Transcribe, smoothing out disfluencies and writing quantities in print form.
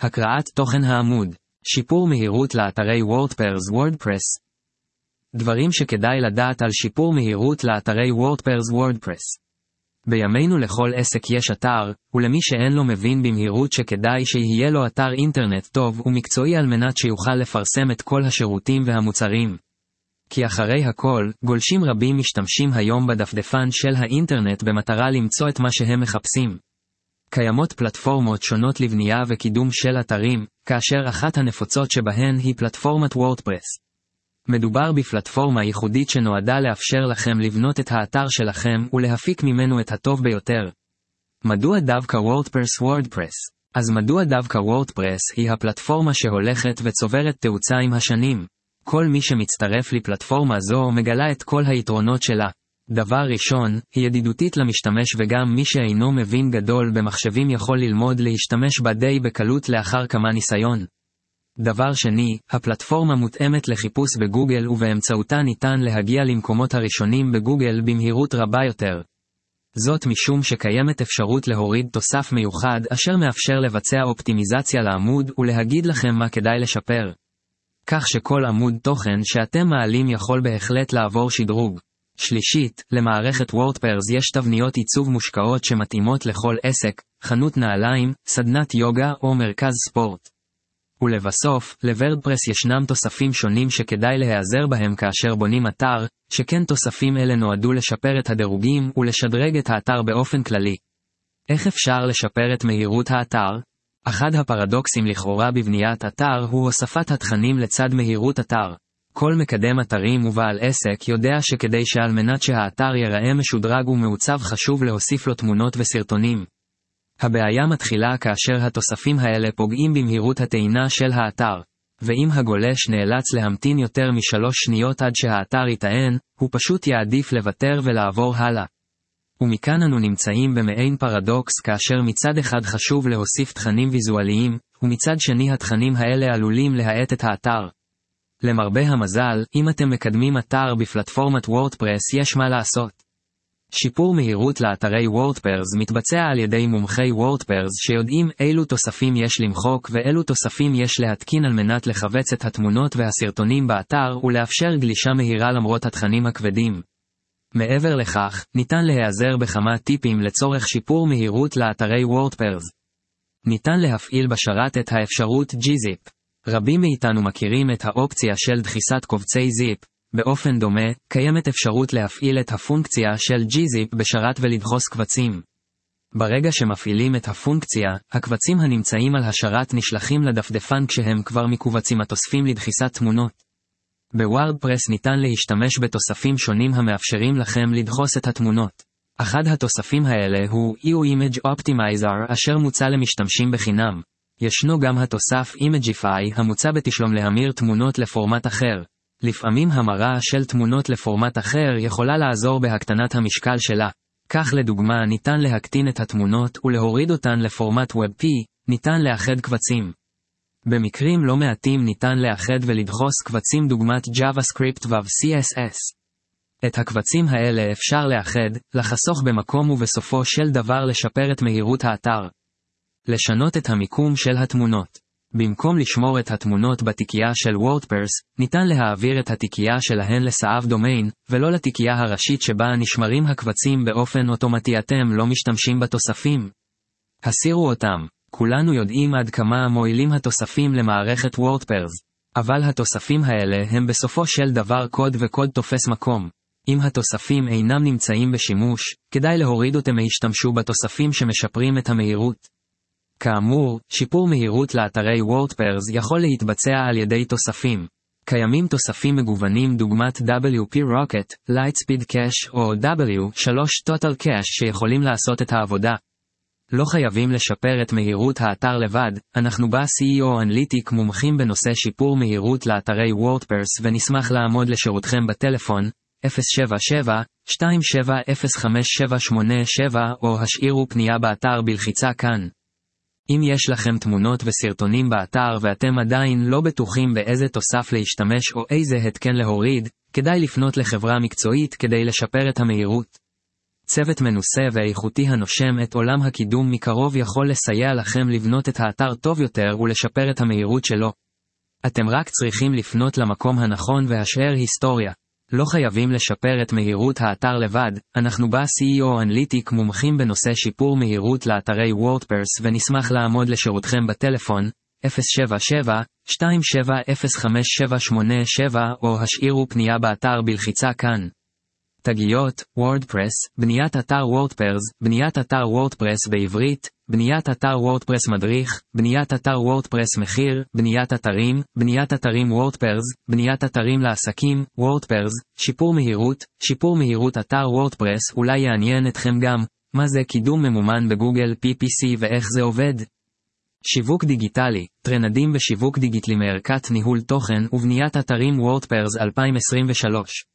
הקראת תוכן העמוד. שיפור מהירות לאתרי WordPress. דברים שכדאי לדעת על שיפור מהירות לאתרי WordPress. בימינו לכל עסק יש אתר, ולמי שאין לו מבין במהירות שכדאי שיהיה לו אתר אינטרנט טוב ומקצועי על מנת שיוכל לפרסם את כל השירותים והמוצרים. כי אחרי הכל, גולשים רבים משתמשים היום בדפדפן של האינטרנט במטרה למצוא את מה שהם מחפשים. קיימות פלטפורמות שונות לבנייה וקידום של אתרים, כאשר אחת הנפוצות שבהן היא פלטפורמת וורדפרס. מדובר בפלטפורמה ייחודית שנועדה לאפשר לכם לבנות את האתר שלכם ולהפיק ממנו את הטוב ביותר. מדוע דווקא וורדפרס? אז מדוע דווקא וורדפרס היא הפלטפורמה שהולכת וצוברת תאוצה עם השנים? כל מי שמצטרף לפלטפורמה זו מגלה את כל היתרונות שלה. דבר ראשון, היא ידידותית למשתמש וגם מי שאינו מבין גדול במחשבים יכול ללמוד להשתמש בה די בקלות לאחר כמה ניסיון. דבר שני, הפלטפורמה מותאמת לחיפוש בגוגל ובאמצעותה ניתן להגיע למקומות הראשונים בגוגל במהירות רבה יותר. זאת משום שקיימת אפשרות להוריד תוסף מיוחד אשר מאפשר לבצע אופטימיזציה לעמוד ולהגיד לכם מה כדאי לשפר. כך שכל עמוד תוכן שאתם מעלים יכול בהחלט לעבור שדרוג. שלישית, למערכת וורדפרס יש תבניות עיצוב מושקעות שמתאימות לכל עסק, חנות נעליים, סדנת יוגה או מרכז ספורט. ולבסוף, לוורדפרס ישנם תוספים שונים שכדאי להיעזר בהם כאשר בונים אתר, שכן תוספים אלה נועדו לשפר את הדירוגים ולשדרג את האתר באופן כללי. איך אפשר לשפר את מהירות האתר? אחד הפרדוקסים לכאורה בבניית אתר הוא הוספת התכנים לצד מהירות אתר. כל מקדם אתרים ובעל עסק יודע שכדי שעל מנת שהאתר ייראה משודרג ומעוצב חשוב להוסיף לו תמונות וסרטונים. הבעיה מתחילה כאשר התוספים האלה פוגעים במהירות הטעינה של האתר. ואם הגולש נאלץ להמתין יותר מ3 שניות עד שהאתר יטען, הוא פשוט יעדיף לוותר ולעבור הלאה. ומכאן אנו נמצאים במעין פרדוקס כאשר מצד אחד חשוב להוסיף תכנים ויזואליים, ומצד שני התכנים האלה עלולים להאט את האתר. למרבה המזל, אם אתם מקדמים אתר בפלטפורמת וורדפרס יש מה לעשות. שיפור מהירות לאתרי וורדפרס מתבצע על ידי מומחי וורדפרס שיודעים אילו תוספים יש למחוק ואילו תוספים יש להתקין על מנת לחבץ את התמונות והסרטונים באתר ולאפשר גלישה מהירה למרות התכנים הכבדים. מעבר לכך, ניתן להיעזר בכמה טיפים לצורך שיפור מהירות לאתרי וורדפרס. ניתן להפעיל בשרת את האפשרות gzip. רבים מאיתנו מכירים את האופציה של דחיסת קובצי זיפ. באופן דומה, קיימת אפשרות להפעיל את הפונקציה של gzip בשרת ולדחוס קבצים. ברגע שמפעילים את הפונקציה, הקבצים הנמצאים על השרת נשלחים לדפדפן כשהם כבר מקובצים התוספים לדחיסת תמונות. בוורדפרס ניתן להשתמש בתוספים שונים המאפשרים לכם לדחוס את התמונות. אחד התוספים האלה הוא Image Optimizer אשר מוצע למשתמשים בחינם. ישנו גם התוסף Imagify המוצע בתשלום להמיר תמונות לפורמט אחר. לפעמים המרה של תמונות לפורמט אחר יכולה לעזור בהקטנת המשקל שלה. כך לדוגמה ניתן להקטין את התמונות ולהוריד אותן לפורמט WebP, ניתן לאחד קבצים. במקרים לא מעטים ניתן לאחד ולדחוס קבצים דוגמת JavaScript ו-CSS. את הקבצים האלה אפשר לאחד, לחסוך במקום ובסופו של דבר לשפר את מהירות האתר. לשנות את המיקום של התמונות. במקום לשמור את התמונות בתיקייה של וורדפרס, ניתן להעביר את התיקייה שלהן לסעף דומיין, ולא לתיקייה הראשית שבה נשמרים הקבצים באופן אוטומטי. אתם לא משתמשים בתוספים. הסירו אותם. כולנו יודעים עד כמה מועילים התוספים למערכת וורדפרס. אבל התוספים האלה הם בסופו של דבר קוד וקוד תופס מקום. אם התוספים אינם נמצאים בשימוש, כדאי להוריד אותם והשתמשו בתוספים שמשפרים את המהירות. כאמור, שיפור מהירות לאתרי וורדפרס יכול להתבצע על ידי תוספים. קיימים תוספים מגוונים דוגמת WP Rocket, Lightspeed Cache או W3 Total Cache שיכולים לעשות את העבודה. לא חייבים לשפר את מהירות האתר לבד, אנחנו ב-CEO אנליטיק מומחים בנושא שיפור מהירות לאתרי וורדפרס ונשמח לעמוד לשירותכם בטלפון 077-2705787 או השאירו פנייה באתר בלחיצה כאן. אם יש לכם תמונות וסרטונים באתר ואתם עדיין לא בטוחים באיזה תוסף להשתמש או איזה התקן להוריד, כדאי לפנות לחברה מקצועית כדי לשפר את המהירות. צוות מנוסה ואיכותי הנושם את עולם הקידום מקרוב יכול לסייע לכם לבנות את האתר טוב יותר ולשפר את המהירות שלו. אתם רק צריכים לפנות למקום הנכון והשאר היסטוריה. לא חייבים לשפר את מהירות האתר לבד, אנחנו ב-CEO אנליטיק מומחים בנושא שיפור מהירות לאתרי וורדפרס ונשמח לעמוד לשירותכם בטלפון 077-2705787 או השאירו פנייה באתר בלחיצה כאן. תגיות, וורדפרס, בניית אתר וורדפרס, בניית אתר וורדפרס בעברית, בניית אתר וורדפרס מדריך, בניית אתר וורדפרס מחיר, בניית אתרים וורדפרס, בניית אתרים לעסקים, וורדפרס, שיפור מהירות אתר וורדפרס אולי יעניין אתכם גם, מה זה קידום ממומן בגוגל PPC ואיך זה עובד. שיווק דיגיטלי, טרנדים בשיווק דיגיטלי מערכת ניהול תוכן ובניית אתרים וורדפרס 2023.